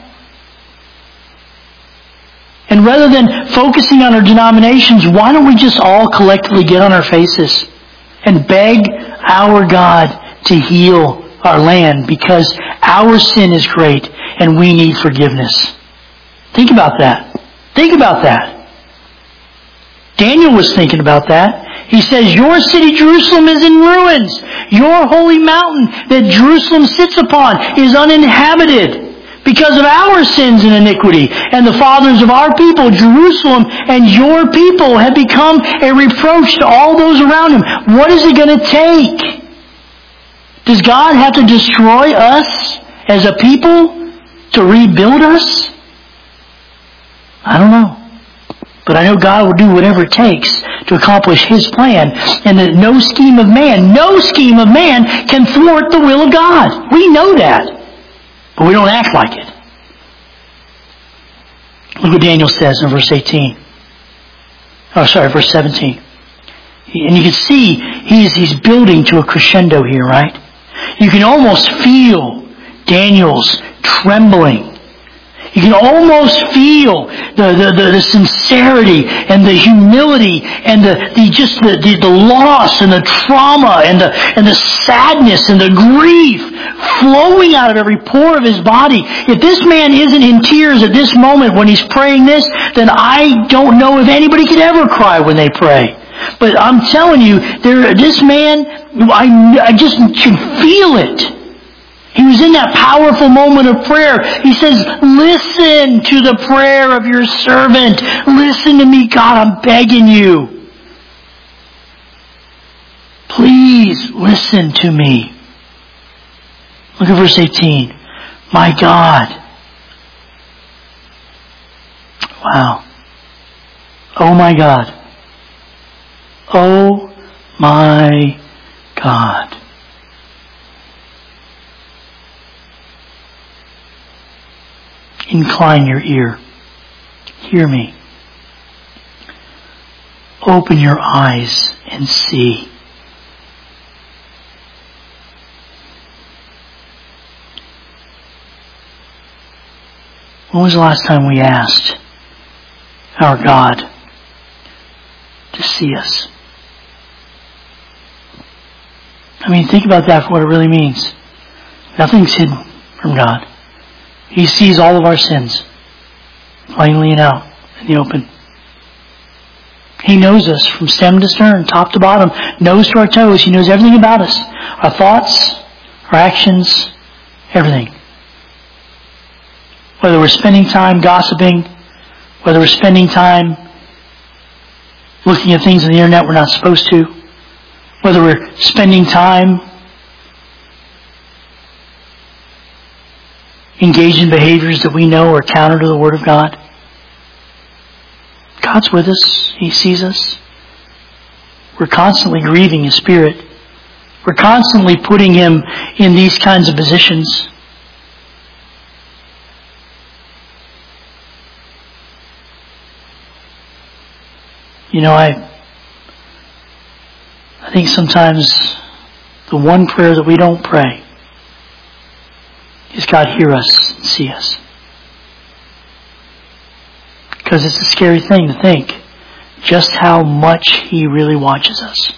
Speaker 1: And rather than focusing on our denominations, why don't we just all collectively get on our faces and beg our God to heal our land, because our sin is great and we need forgiveness. Think about that. Think about that. Daniel was thinking about that. He says, your city Jerusalem is in ruins. Your holy mountain that Jerusalem sits upon is uninhabited because of our sins and iniquity. And the fathers of our people, Jerusalem and your people, have become a reproach to all those around him. What is it going to take? Does God have to destroy us as a people to rebuild us? I don't know. But I know God will do whatever it takes to accomplish His plan. And that no scheme of man, no scheme of man can thwart the will of God. We know that. But we don't act like it. Look what Daniel says in verse eighteen. Oh, sorry, verse seventeen. And you can see he's, he's building to a crescendo here, right? You can almost feel Daniel's trembling. You can almost feel the, the, the, the sincerity and the humility and the, the just the, the, the loss and the trauma and the and the sadness and the grief flowing out of every pore of his body. If this man isn't in tears at this moment when he's praying this, then I don't know if anybody could ever cry when they pray. But I'm telling you, there, this man, I, I just can feel it. He was in that powerful moment of prayer. He says, listen to the prayer of your servant. Listen to me, God, I'm begging you. Please listen to me. Look at verse eighteen. My God. Wow. Oh my God. Oh my God. Incline your ear. Hear me. Open your eyes and see. When was the last time we asked our God to see us? I mean, think about that for what it really means. Nothing's hidden from God. He sees all of our sins, plainly and out in the open. He knows us from stem to stern, top to bottom, nose to our toes. He knows everything about us. Our thoughts, our actions, everything. Whether we're spending time gossiping, whether we're spending time looking at things on the internet we're not supposed to, whether we're spending time engaged in behaviors that we know are counter to the Word of God. God's with us. He sees us. We're constantly grieving His Spirit. We're constantly putting Him in these kinds of positions. You know, I I think sometimes the one prayer that we don't pray is, God, hear us and see us. Because it's a scary thing to think just how much He really watches us.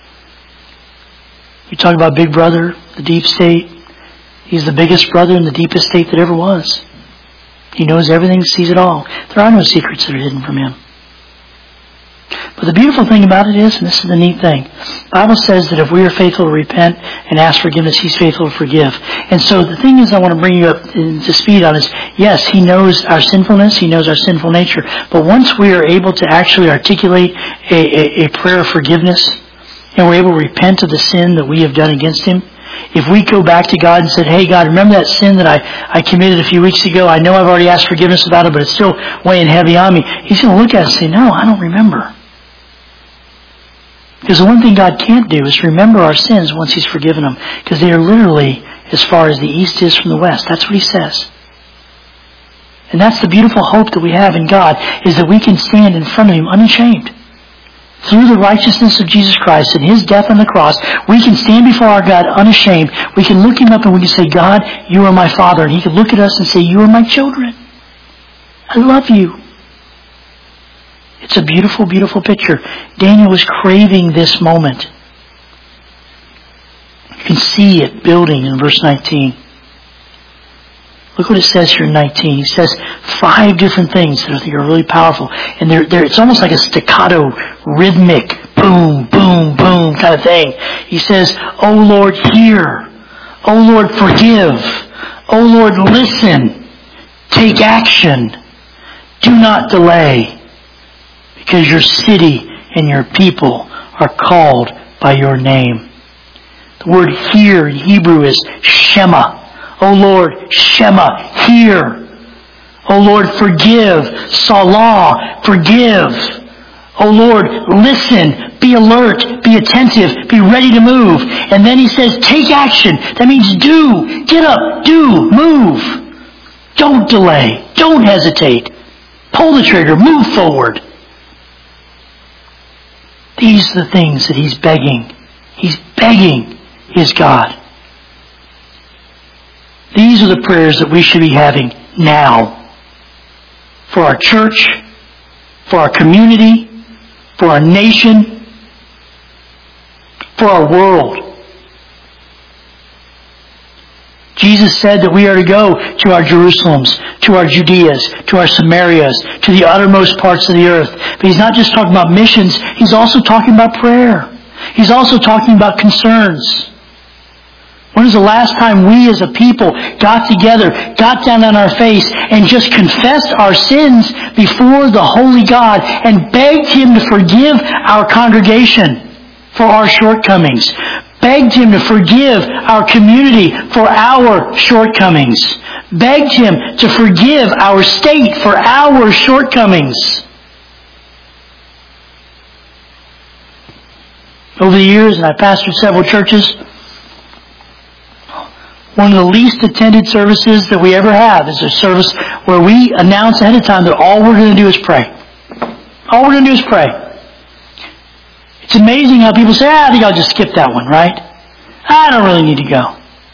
Speaker 1: You talk about Big Brother, the deep state. He's the biggest brother in the deepest state that ever was. He knows everything, sees it all. There are no secrets that are hidden from Him. But the beautiful thing about it is, and this is the neat thing, the Bible says that if we are faithful to repent and ask forgiveness, He's faithful to forgive. And so the thing is I want to bring you up to speed on is, yes, He knows our sinfulness, He knows our sinful nature. But once we are able to actually articulate a, a, a prayer of forgiveness, and we're able to repent of the sin that we have done against Him, if we go back to God and said, hey God, remember that sin that I, I committed a few weeks ago? I know I've already asked forgiveness about it, but it's still weighing heavy on me. He's going to look at us and say, no, I don't remember. Because the one thing God can't do is remember our sins once He's forgiven them. Because they are literally as far as the east is from the west. That's what He says. And that's the beautiful hope that we have in God, is that we can stand in front of Him unashamed. Through the righteousness of Jesus Christ and His death on the cross, we can stand before our God unashamed. We can look Him up and we can say, God, You are my Father. And He can look at us and say, You are my children. I love You. It's a beautiful, beautiful picture. Daniel was craving this moment. You can see it building in verse nineteen. Look what it says here in nineteen. He says five different things that I think are really powerful. And they're, they're, it's almost like a staccato, rhythmic, boom, boom, boom kind of thing. He says, O Lord, hear. O Lord, forgive. O Lord, listen. Take action. Do not delay. Because your city and your people are called by your name. The word hear in Hebrew is Shema. O Lord, Shema, hear. O Lord, forgive. Salah, forgive. O Lord, listen. Be alert. Be attentive. Be ready to move. And then He says, take action. That means do. Get up. Do. Move. Don't delay. Don't hesitate. Pull the trigger. Move forward. These are the things that He's begging. He's begging His God. These are the prayers that we should be having now. For our church, for our community, for our nation, for our world. Jesus said that we are to go to our Jerusalems, to our Judeas, to our Samarias, to the uttermost parts of the earth. But He's not just talking about missions, He's also talking about prayer. He's also talking about concerns. When was the last time we as a people got together, got down on our face, and just confessed our sins before the holy God and begged Him to forgive our congregation? for our shortcomings. Begged Him to forgive our community for our shortcomings. Begged Him to forgive our state for our shortcomings. Over the years, and I pastored several churches, one of the least attended services that we ever have is a service where we announce ahead of time that all we're going to do is pray. All we're going to do is pray. It's amazing how people say, ah, I think I'll just skip that one, right? I don't really need to go.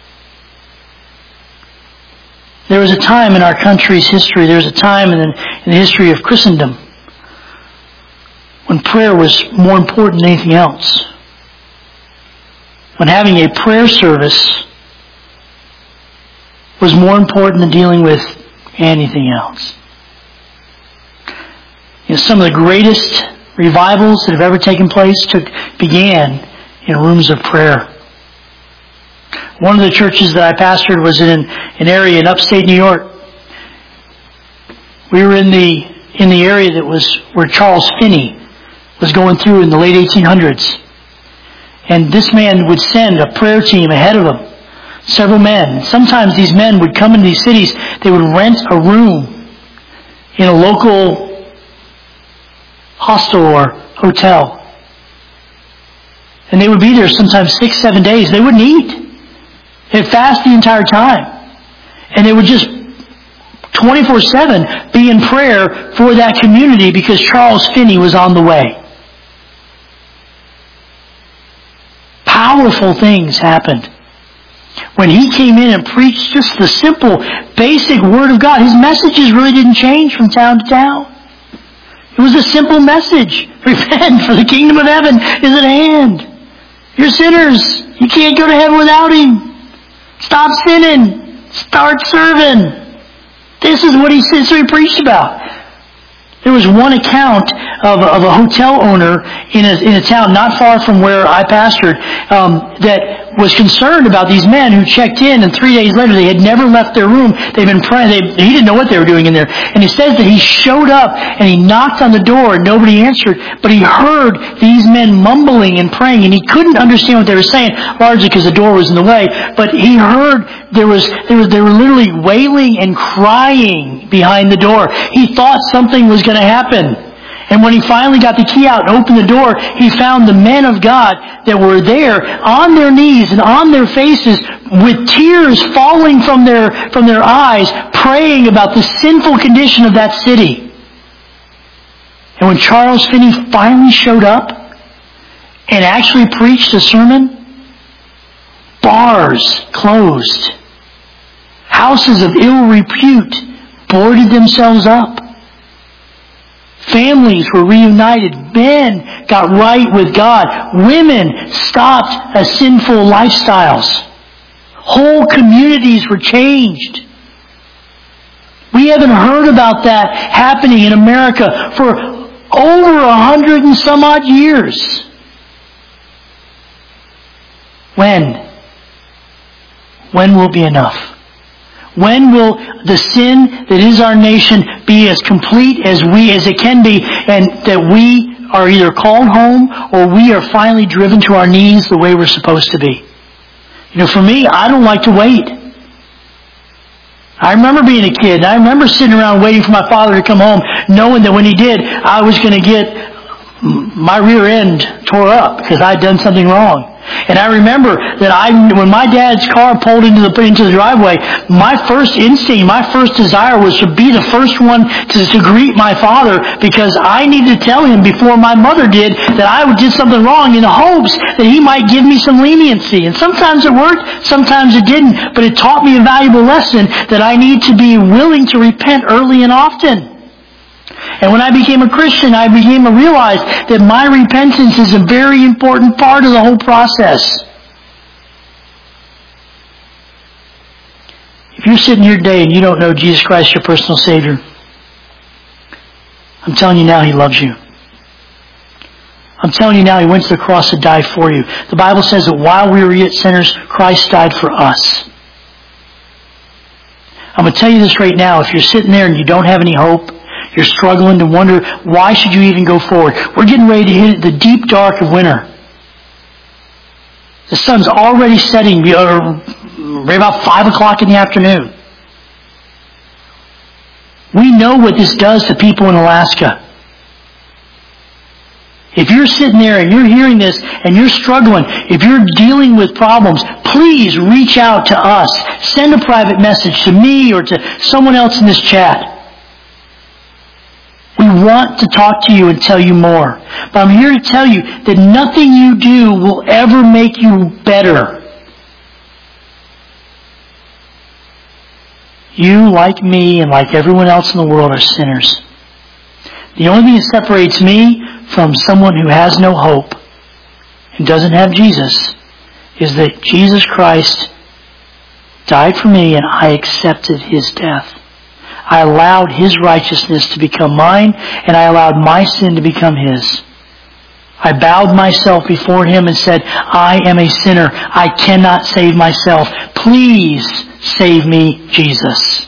Speaker 1: There was a time in our country's history, there was a time in the, in the history of Christendom when prayer was more important than anything else. When having a prayer service was more important than dealing with anything else. You know, some of the greatest revivals that have ever taken place took began in rooms of prayer. One of the churches that I pastored was in an area in upstate New York. We were in the in the area that was where Charles Finney was going through in the late eighteen hundreds. And this man would send a prayer team ahead of him. Several men. Sometimes these men would come into these cities. They would rent a room in a local hostel or hotel. And they would be there sometimes six, seven days. They wouldn't eat. They'd fast the entire time. And they would just twenty-four seven be in prayer for that community because Charles Finney was on the way. Powerful things happened. When he came in and preached just the simple, basic Word of God, his messages really didn't change from town to town. It was a simple message. Repent, for the kingdom of heaven is at hand. You're sinners. You can't go to heaven without Him. Stop sinning. Start serving. This is what he said, so he preached about. There was one account of, of a hotel owner in a, in a town not far from where I pastored um, that was concerned about these men who checked in, and three days later they had never left their room. They'd been praying. They, he didn't know what they were doing in there. And he says that he showed up and he knocked on the door and nobody answered, but he heard these men mumbling and praying, and he couldn't understand what they were saying, largely because the door was in the way. But he heard there was, there was they were literally wailing and crying behind the door. He thought something was going to happen. And when he finally got the key out and opened the door, he found the men of God that were there on their knees and on their faces with tears falling from their, from their eyes, praying about the sinful condition of that city. And when Charles Finney finally showed up and actually preached a sermon, bars closed. Houses of ill repute boarded themselves up. Families were reunited. Men got right with God. Women stopped as sinful lifestyles. Whole communities were changed. We haven't heard about that happening in America for over a hundred and some odd years. When? When will be enough? When will the sin that is our nation be as complete as we, as it can be, and that we are either called home or we are finally driven to our knees the way we're supposed to be? You know, for me, I don't like to wait. I remember being a kid, and I remember sitting around waiting for my father to come home, knowing that when he did, I was going to get my rear end tore up because I'd done something wrong. And I remember that I, when my dad's car pulled into the into the driveway, my first instinct, my first desire was to be the first one to, to greet my father, because I needed to tell him before my mother did that I did something wrong, in the hopes that he might give me some leniency. And sometimes it worked, sometimes it didn't, but it taught me a valuable lesson that I need to be willing to repent early and often. And when I became a Christian, I began to realize that my repentance is a very important part of the whole process. If you're sitting here today and you don't know Jesus Christ, your personal Savior, I'm telling you now, He loves you. I'm telling you now, He went to the cross to die for you. The Bible says that while we were yet sinners, Christ died for us. I'm going to tell you this right now. If you're sitting there and you don't have any hope, you're struggling to wonder, why should you even go forward? We're getting ready to hit the deep dark of winter. The sun's already setting right about five o'clock in the afternoon. We know what this does to people in Alaska. If you're sitting there and you're hearing this and you're struggling, if you're dealing with problems, please reach out to us. Send a private message to me or to someone else in this chat. We want to talk to you and tell you more. But I'm here to tell you that nothing you do will ever make you better. You, like me, and like everyone else in the world, are sinners. The only thing that separates me from someone who has no hope and doesn't have Jesus is that Jesus Christ died for me and I accepted His death. I allowed His righteousness to become mine and I allowed my sin to become His. I bowed myself before Him and said, I am a sinner. I cannot save myself. Please save me, Jesus.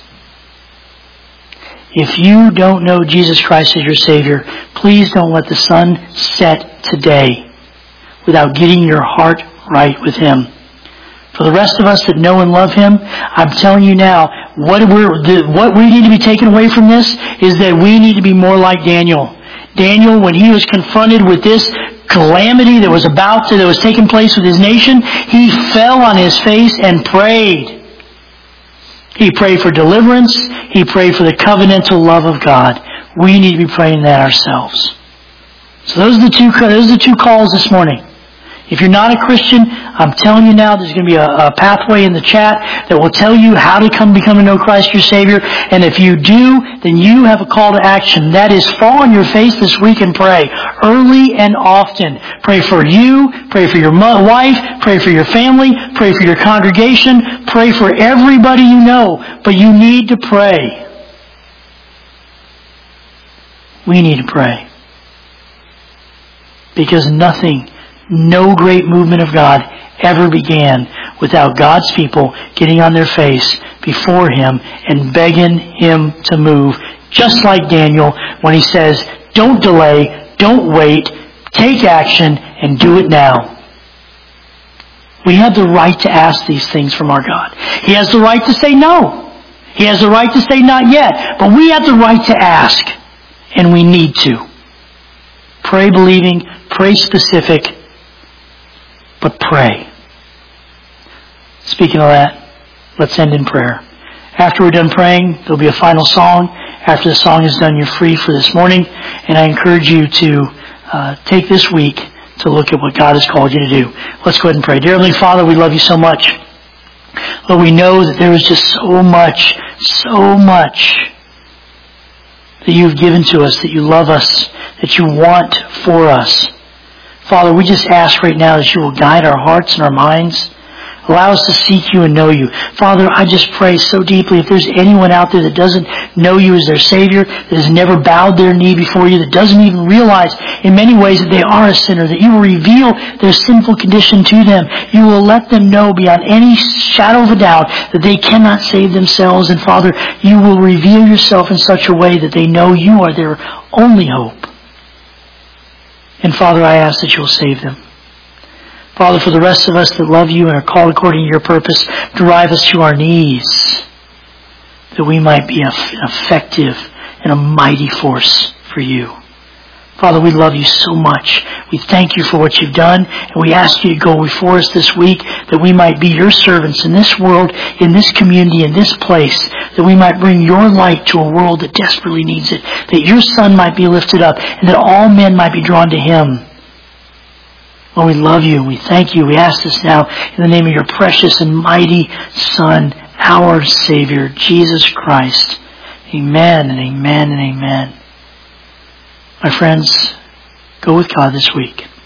Speaker 1: If you don't know Jesus Christ as your Savior, please don't let the sun set today without getting your heart right with Him. For the rest of us that know and love Him, I'm telling you now, what, we're, the, what we need to be taken away from this is that we need to be more like Daniel. Daniel, when he was confronted with this calamity that was about to, that was taking place with his nation, he fell on his face and prayed. He prayed for deliverance. He prayed for the covenantal love of God. We need to be praying that ourselves. So those are the two, those are the two calls this morning. If you're not a Christian, I'm telling you now, there's going to be a, a pathway in the chat that will tell you how to come become to know Christ your Savior. And if you do, then you have a call to action. That is, fall on your face this week and pray. Early and often. Pray for you. Pray for your wife. Pray for your family. Pray for your congregation. Pray for everybody you know. But you need to pray. We need to pray. Because nothing... No great movement of God ever began without God's people getting on their face before Him and begging Him to move. Just like Daniel when he says, don't delay, don't wait, take action and do it now. We have the right to ask these things from our God. He has the right to say no. He has the right to say not yet. But we have the right to ask. And we need to. Pray believing, pray specific, but pray. Speaking of that, let's end in prayer. After we're done praying, there'll be a final song. After the song is done, you're free for this morning. And I encourage you to uh, take this week to look at what God has called you to do. Let's go ahead and pray. Dear Heavenly Father, we love you so much. Lord, we know that there is just so much, so much that you've given to us, that you love us, that you want for us. Father, we just ask right now that you will guide our hearts and our minds. Allow us to seek you and know you. Father, I just pray so deeply if there's anyone out there that doesn't know you as their Savior, that has never bowed their knee before you, that doesn't even realize in many ways that they are a sinner, that you will reveal their sinful condition to them. You will let them know beyond any shadow of a doubt that they cannot save themselves. And Father, you will reveal yourself in such a way that they know you are their only hope. And Father, I ask that you will save them. Father, for the rest of us that love you and are called according to your purpose, drive us to our knees that we might be an effective and a mighty force for you. Father, we love you so much. We thank you for what you've done, and we ask you to go before us this week that we might be your servants in this world, in this community, in this place, that we might bring your light to a world that desperately needs it, that your Son might be lifted up, and that all men might be drawn to him. Lord, we love you and we thank you. We ask this now in the name of your precious and mighty Son, our Savior, Jesus Christ. Amen and amen and amen. My friends, go with God this week.